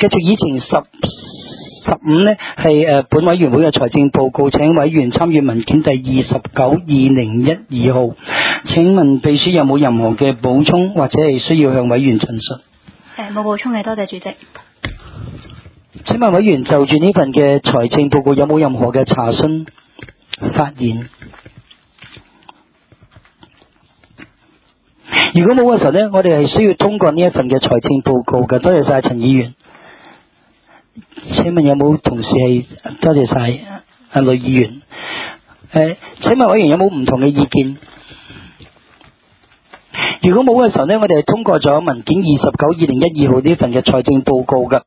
繼續以前15呢係本委員會嘅財政報告，請委員參閱文件第292012號。請問秘書有冇任何嘅補充或者係需要向委員陳述？ 冇補充嘅，多謝主席。 請問委員就住呢份嘅財政報告有冇任何嘅查詢發言？如果冇嘅時候呢，我哋係需要通過呢一份嘅財政報告嘅。多謝晒陳議員。請問有冇同事係？多謝晒呂議員。請問委員有冇唔同嘅意見？如果冇嘅時候呢，我哋係通過咗文件292012號呢份嘅財政報告嘅。